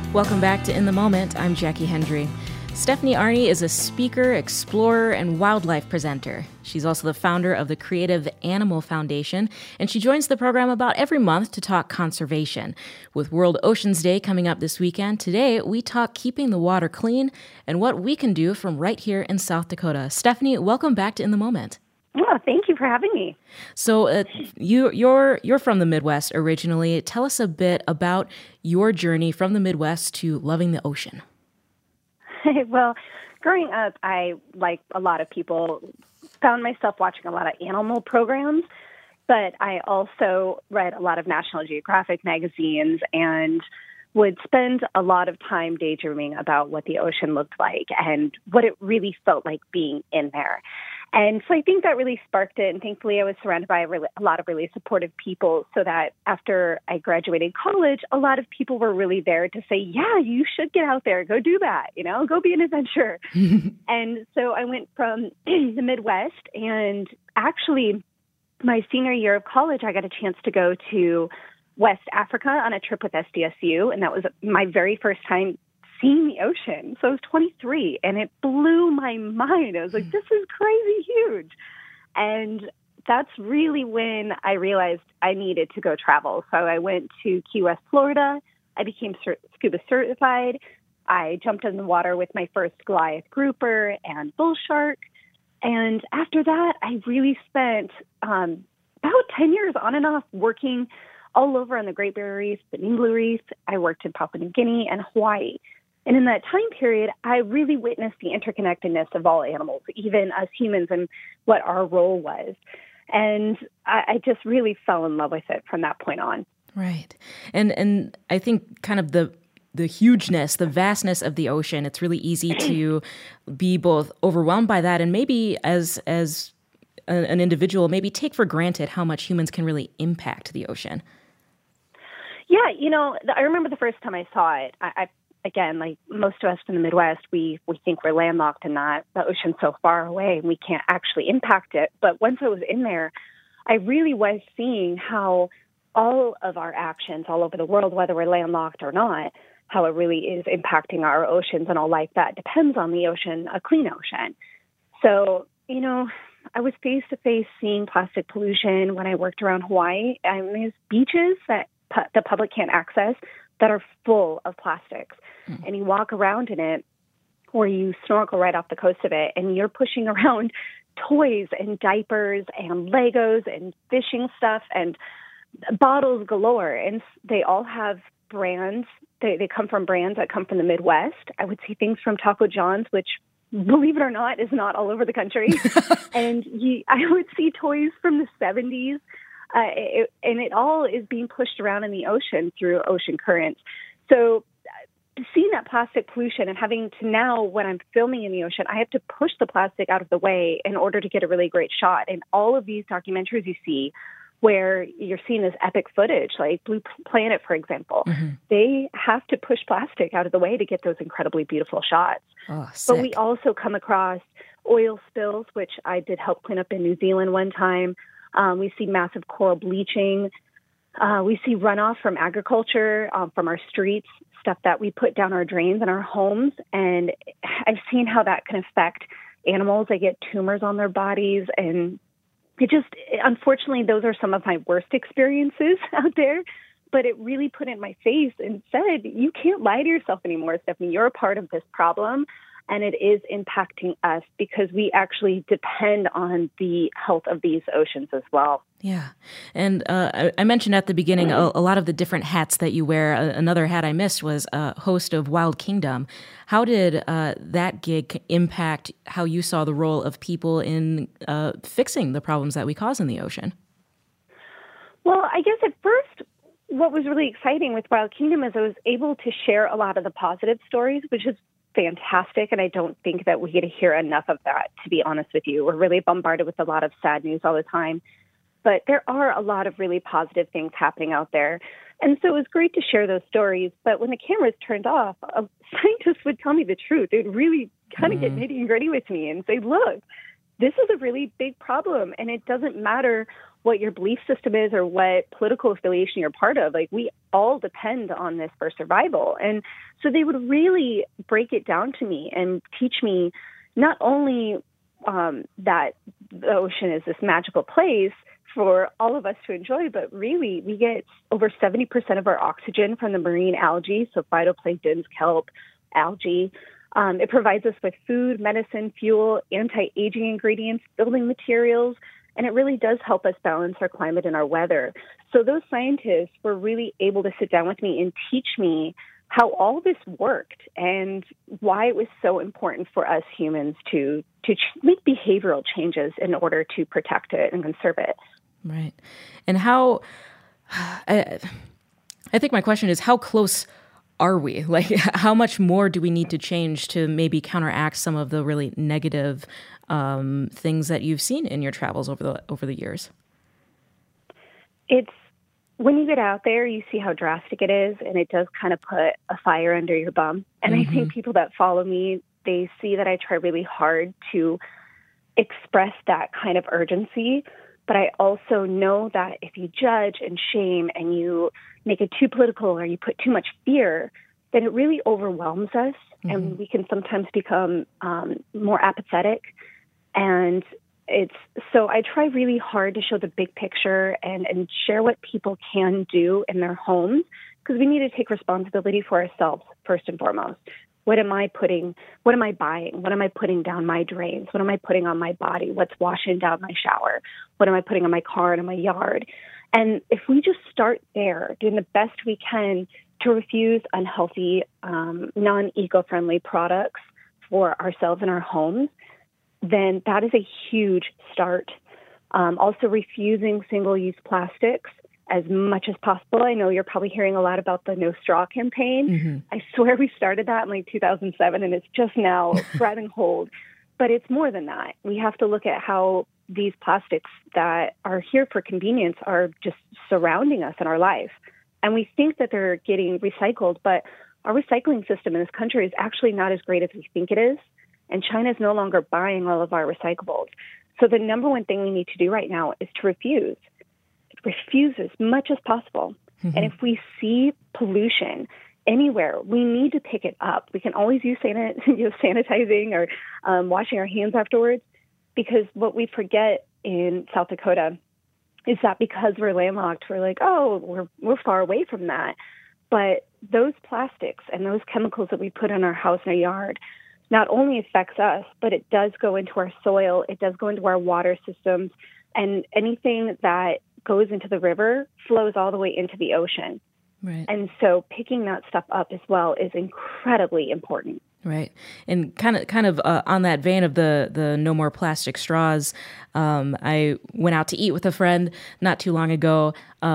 Welcome back to In the Moment. I'm Jackie Hendry. Stephanie Arney is a speaker, explorer, and wildlife presenter. She's also the founder of the Creative Animal Foundation, and she joins the program about every month to talk conservation. With World Oceans Day coming up this weekend, today we talk keeping the water clean and what we can do from right here in South Dakota. Stephanie, welcome back to In the Moment. Well, thank you for having me. So you're from the Midwest originally. Tell us a bit about your journey from the Midwest to loving the ocean. Well, growing up, I, like a lot of people, found myself watching a lot of animal programs, but I also read a lot of National Geographic magazines and would spend a lot of time daydreaming about what the ocean looked like and what it really felt like being in there. And so I think that really sparked it. And thankfully, I was surrounded by a lot of really supportive people so that after I graduated college, a lot of people were really there to say, yeah, you should get out there, go do that, go be an adventurer. And so I went from the Midwest, and actually my senior year of college, I got a chance to go to West Africa on a trip with SDSU. And that was my very first time seeing the ocean. So I was 23, and it blew my mind. I was like, this is crazy huge. And that's really when I realized I needed to go travel. So I went to Key West, Florida. I became scuba certified. I jumped in the water with my first Goliath grouper and bull shark. And after that, I really spent about 10 years on and off working all over on the Great Barrier Reef, the Niue Reef. I worked in Papua New Guinea and Hawaii. And in that time period, I really witnessed the interconnectedness of all animals, even us humans, and what our role was. And I just really fell in love with it from that point on. Right. And I think kind of the hugeness, the vastness of the ocean, it's really easy to be both overwhelmed by that and maybe as an individual, maybe take for granted how much humans can really impact the ocean. Yeah, I remember the first time I saw it. Again, like most of us from the Midwest, we think we're landlocked and that the ocean's so far away and we can't actually impact it. But once I was in there, I really was seeing how all of our actions all over the world, whether we're landlocked or not, how it really is impacting our oceans and all life that depends on the ocean, a clean ocean. So, I was face to face seeing plastic pollution when I worked around Hawaii. And there's beaches that the public can't access that are full of plastics. And you walk around in it or you snorkel right off the coast of it, and you're pushing around toys and diapers and Legos and fishing stuff and bottles galore. And they all have brands. They come from brands that come from the Midwest. I would see things from Taco John's, which, believe it or not, is not all over the country. And I would see toys from the 70s. And it all is being pushed around in the ocean through ocean currents. So seeing that plastic pollution and having to now, when I'm filming in the ocean, I have to push the plastic out of the way in order to get a really great shot. And all of these documentaries you see where you're seeing this epic footage, like Blue Planet, for example, they have to push plastic out of the way to get those incredibly beautiful shots. Oh, sick. But we also come across oil spills, which I did help clean up in New Zealand one time. We see massive coral bleaching. We see runoff from agriculture, from our streets, stuff that we put down our drains in our homes. And I've seen how that can affect animals. They get tumors on their bodies. And unfortunately, those are some of my worst experiences out there. But it really put in my face and said, you can't lie to yourself anymore, Stephanie. You're a part of this problem. And it is impacting us because we actually depend on the health of these oceans as well. Yeah. And I mentioned at the beginning a lot of the different hats that you wear. Another hat I missed was host of Wild Kingdom. How did that gig impact how you saw the role of people in fixing the problems that we cause in the ocean? Well, I guess at first, what was really exciting with Wild Kingdom is I was able to share a lot of the positive stories, which is fantastic. And I don't think that we get to hear enough of that, to be honest with you. We're really bombarded with a lot of sad news all the time. But there are a lot of really positive things happening out there. And so it was great to share those stories. But when the cameras turned off, scientists would tell me the truth. They'd really kind of get nitty and gritty with me and say, look, this is a really big problem. And it doesn't matter what your belief system is or what political affiliation you're part of. Like, we all depend on this for survival. And so they would really break it down to me and teach me not only that the ocean is this magical place for all of us to enjoy, but really we get over 70% of our oxygen from the marine algae, so phytoplanktons, kelp, algae. It provides us with food, medicine, fuel, anti-aging ingredients, building materials, and it really does help us balance our climate and our weather. So those scientists were really able to sit down with me and teach me how all this worked and why it was so important for us humans to make behavioral changes in order to protect it and conserve it. Right. And how, I think my question is, how close are we? Like, how much more do we need to change to maybe counteract some of the really negative things that you've seen in your travels over the years? It's when you get out there, you see how drastic it is, and it does kind of put a fire under your bum. And I think people that follow me, they see that I try really hard to express that kind of urgency. But I also know that if you judge and shame and you make it too political or you put too much fear, then it really overwhelms us, and we can sometimes become more apathetic. And so I try really hard to show the big picture and share what people can do in their homes, because we need to take responsibility for ourselves first and foremost. What am I buying? What am I putting down my drains? What am I putting on my body? What's washing down my shower? What am I putting on my car and in my yard? And if we just start there, doing the best we can to refuse unhealthy, non-eco-friendly products for ourselves and our homes, then that is a huge start. Also refusing single-use plastics as much as possible. I know you're probably hearing a lot about the No Straw campaign. I swear we started that in like 2007, and it's just now grabbing hold. But it's more than that. We have to look at how these plastics that are here for convenience are just surrounding us in our life. And we think that they're getting recycled, but our recycling system in this country is actually not as great as we think it is. And China is no longer buying all of our recyclables. So the number one thing we need to do right now is to refuse as much as possible. And if we see pollution anywhere, we need to pick it up. We can always use sanitizing or washing our hands afterwards, because what we forget in South Dakota is that because we're landlocked, we're like, oh, we're far away from that. But those plastics and those chemicals that we put in our house and our yard not only affects us, but it does go into our soil, it does go into our water systems, and anything that goes into the river flows all the way into the ocean. Right. And so picking that stuff up as well is incredibly important. Right. And kind of on that vein of the no more plastic straws, I went out to eat with a friend not too long ago.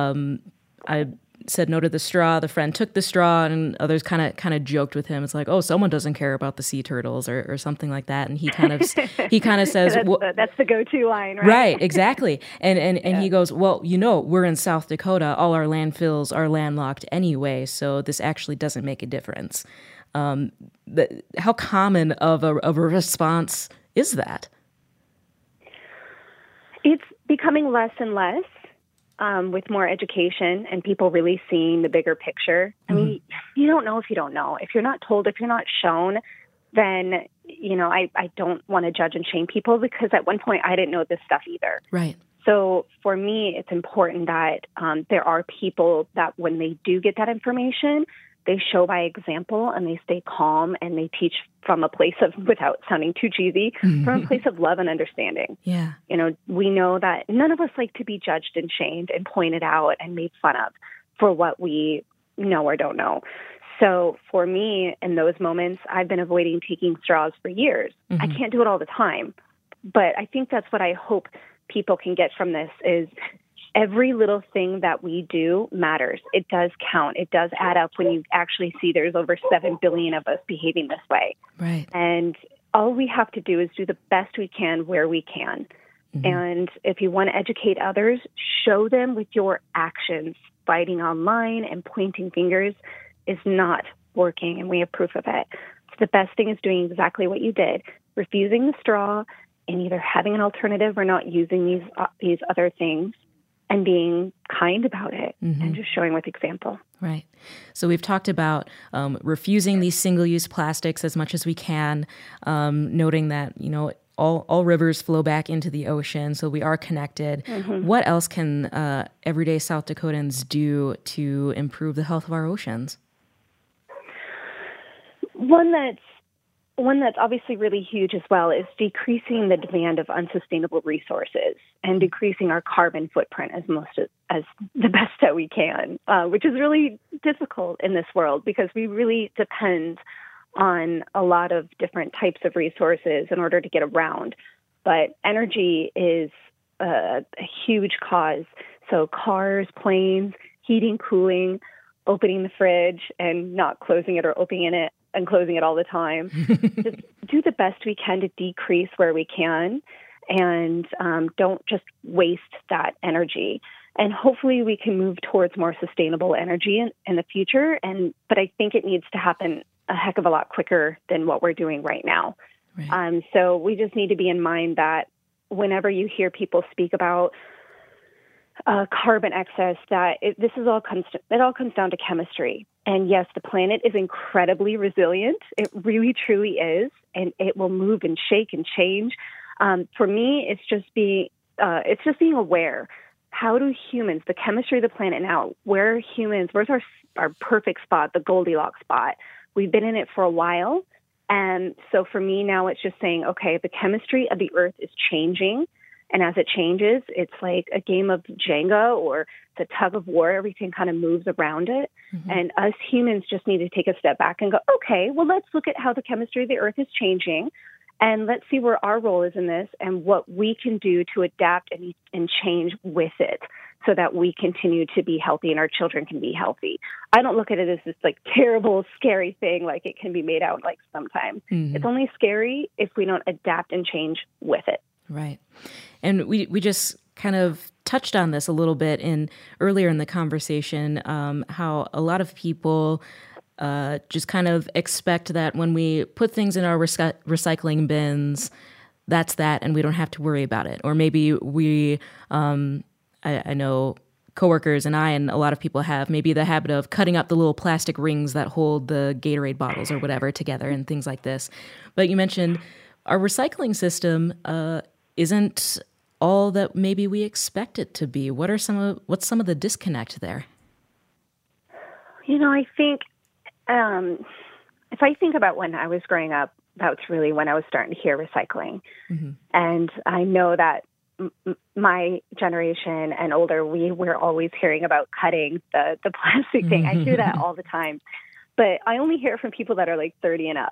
I said no to the straw. The friend took the straw, and others kind of joked with him. It's like, oh, someone doesn't care about the sea turtles or something like that. And he kind of says, that's the go-to line, right? Right, exactly. And he goes, well, we're in South Dakota. All our landfills are landlocked anyway, so this actually doesn't make a difference. How common of a response is that? It's becoming less and less. With more education and people really seeing the bigger picture. I mean, you don't know if you don't know. If you're not told, if you're not shown, then, I don't want to judge and shame people, because at one point I didn't know this stuff either. Right. So for me, it's important that there are people that when they do get that information, they show by example and they stay calm and they teach from a place of, without sounding too cheesy, from a place of love and understanding. Yeah. We know that none of us like to be judged and shamed and pointed out and made fun of for what we know or don't know. So for me, in those moments, I've been avoiding taking straws for years. I can't do it all the time, but I think that's what I hope people can get from this is every little thing that we do matters. It does count. It does add up when you actually see there's over 7 billion of us behaving this way. Right. And all we have to do is do the best we can where we can. And if you want to educate others, show them with your actions. Fighting online and pointing fingers is not working, and we have proof of it. So the best thing is doing exactly what you did, refusing the straw in either having an alternative or not using these other things, and being kind about it and just showing with example. Right. So we've talked about refusing these single-use plastics as much as we can, noting that, all rivers flow back into the ocean, so we are connected. What else can everyday South Dakotans do to improve the health of our oceans? One that's obviously really huge as well is decreasing the demand of unsustainable resources and decreasing our carbon footprint as the best that we can, which is really difficult in this world because we really depend on a lot of different types of resources in order to get around. But energy is a huge cause. So cars, planes, heating, cooling, opening the fridge and not closing it or opening it and closing it all the time. Just do the best we can to decrease where we can, and don't just waste that energy. And hopefully we can move towards more sustainable energy in the future. But I think it needs to happen a heck of a lot quicker than what we're doing right now. Right. So we just need to be in mind that whenever you hear people speak about carbon excess, this is all it all comes down to chemistry. And yes, the planet is incredibly resilient. It really, truly is, and it will move and shake and change. For me, it's just being aware. How do humans, the chemistry of the planet now, where's our perfect spot, the Goldilocks spot? We've been in it for a while. And so for me now, it's just saying, okay, the chemistry of the earth is changing. And as it changes, it's like a game of Jenga or the tug of war. Everything kind of moves around it. And us humans just need to take a step back and go, okay, well, let's look at how the chemistry of the earth is changing. And let's see where our role is in this and what we can do to adapt and change with it so that we continue to be healthy and our children can be healthy. I don't look at it as this like terrible, scary thing like it can be made out like sometimes. It's only scary if we don't adapt and change with it. Right. And we just kind of touched on this a little bit earlier in the conversation, how a lot of people just kind of expect that when we put things in our recycling bins, that's that, and we don't have to worry about it. Or maybe we, I know coworkers and I and a lot of people have maybe the habit of cutting up the little plastic rings that hold the Gatorade bottles or whatever together and things like this. But you mentioned our recycling system isn't all that maybe we expect it to be. What's some of the disconnect there? I think if I think about when I was growing up, that's really when I was starting to hear recycling. And I know that my generation and older, we were always hearing about cutting the plastic thing. I hear that all the time. But I only hear it from people that are like 30 and up.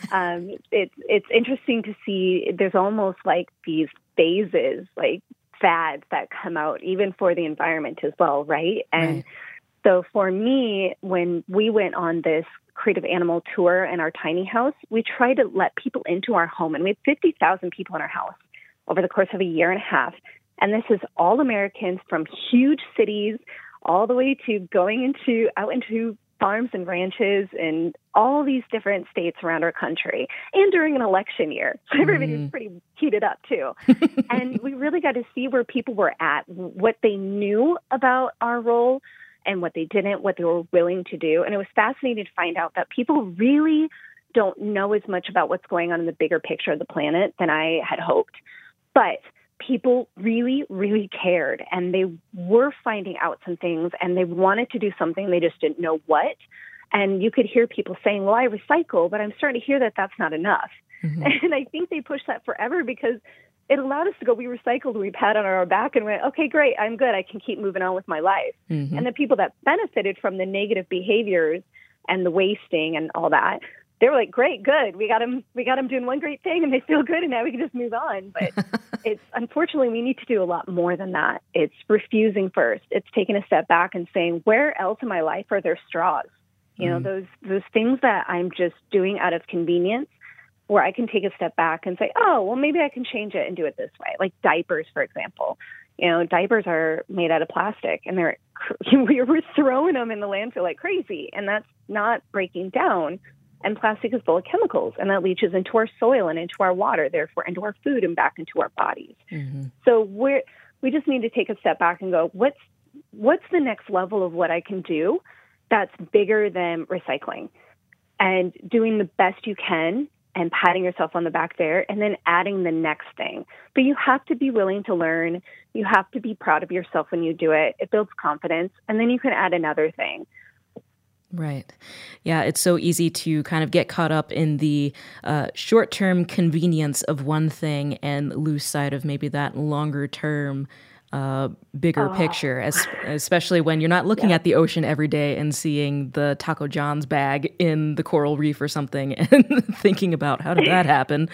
It's interesting to see there's almost like these phases, like fads that come out even for the environment as well, right? And so for me, when we went on this creative animal tour in our tiny house, we tried to let people into our home. And we had 50,000 people in our house over the course of a year and a half. And this is all Americans from huge cities all the way to going out into farms and ranches in all these different states around our country, and during an election year. So everybody's pretty heated up too. And we really got to see where people were at, what they knew about our role and what they didn't, what they were willing to do. And it was fascinating to find out that people really don't know as much about what's going on in the bigger picture of the planet than I had hoped. But people really, really cared, and they were finding out some things, and they wanted to do something. They just didn't know what. And you could hear people saying, well, I recycle, but I'm starting to hear that that's not enough. And I think they pushed that forever because it allowed us to go, we recycled, we pat on our back and went, okay, great, I'm good. I can keep moving on with my life. And the people that benefited from the negative behaviors and the wasting and all that, they were like, great, good. We got them doing one great thing and they feel good and now we can just move on. But unfortunately, we need to do a lot more than that. It's refusing first. It's taking a step back and saying, where else in my life are there straws? Those things that I'm just doing out of convenience, where I can take a step back and say, oh, well, maybe I can change it and do it this way. Like diapers, for example. Diapers are made out of plastic and we were throwing them in the landfill like crazy. And that's not breaking down. And plastic is full of chemicals, and that leaches into our soil and into our water, therefore into our food and back into our bodies. Mm-hmm. So we just need to take a step back and go, what's the next level of what I can do that's bigger than recycling? And doing the best you can and patting yourself on the back there, and then adding the next thing. But you have to be willing to learn. You have to be proud of yourself when you do it. It builds confidence, and then you can add another thing. Right. Yeah, it's so easy to kind of get caught up in the short-term convenience of one thing and lose sight of maybe that longer-term bigger picture, especially when you're not looking at the ocean every day and seeing the Taco John's bag in the coral reef or something and thinking about how did that happen?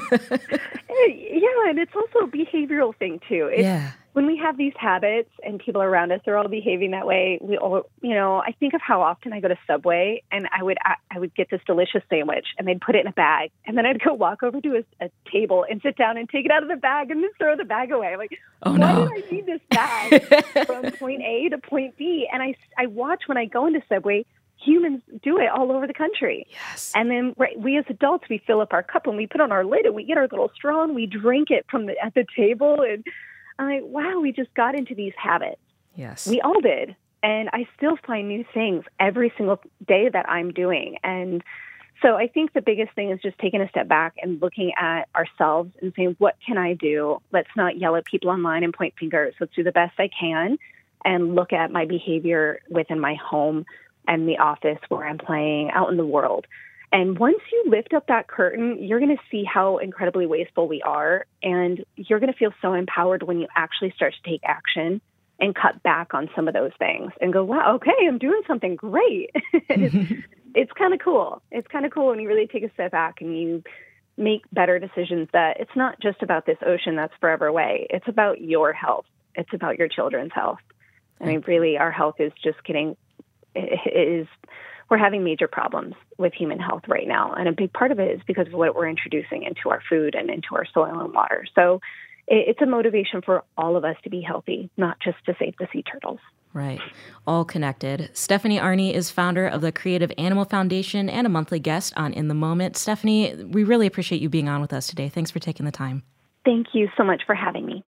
Yeah, and it's also a behavioral thing too. When we have these habits and people around us are all behaving that way, we all, I think of how often I go to Subway and I would get this delicious sandwich and they'd put it in a bag, and then I'd go walk over to a table and sit down and take it out of the bag and then throw the bag away. I'm like, why did I need this bag from point A to point B? And I watch when I go into Subway, humans do it all over the country. Yes. And then we as adults, we fill up our cup and we put on our lid and we get our little straw and we drink it at the table. And I'm like, wow, we just got into these habits. Yes. We all did. And I still find new things every single day that I'm doing. And so I think the biggest thing is just taking a step back and looking at ourselves and saying, what can I do? Let's not yell at people online and point fingers. Let's do the best I can and look at my behavior within my home and the office where I'm playing, out in the world. And once you lift up that curtain, you're going to see how incredibly wasteful we are. And you're going to feel so empowered when you actually start to take action and cut back on some of those things and go, wow, okay, I'm doing something great. It's kind of cool. It's kind of cool when you really take a step back and you make better decisions, that it's not just about this ocean that's forever away. It's about your health. It's about your children's health. I mean, really, our health is just we're having major problems with human health right now. And a big part of it is because of what we're introducing into our food and into our soil and water. So it's a motivation for all of us to be healthy, not just to save the sea turtles. Right. All connected. Stephanie Arney is founder of the Creative Animal Foundation and a monthly guest on In the Moment. Stephanie, we really appreciate you being on with us today. Thanks for taking the time. Thank you so much for having me.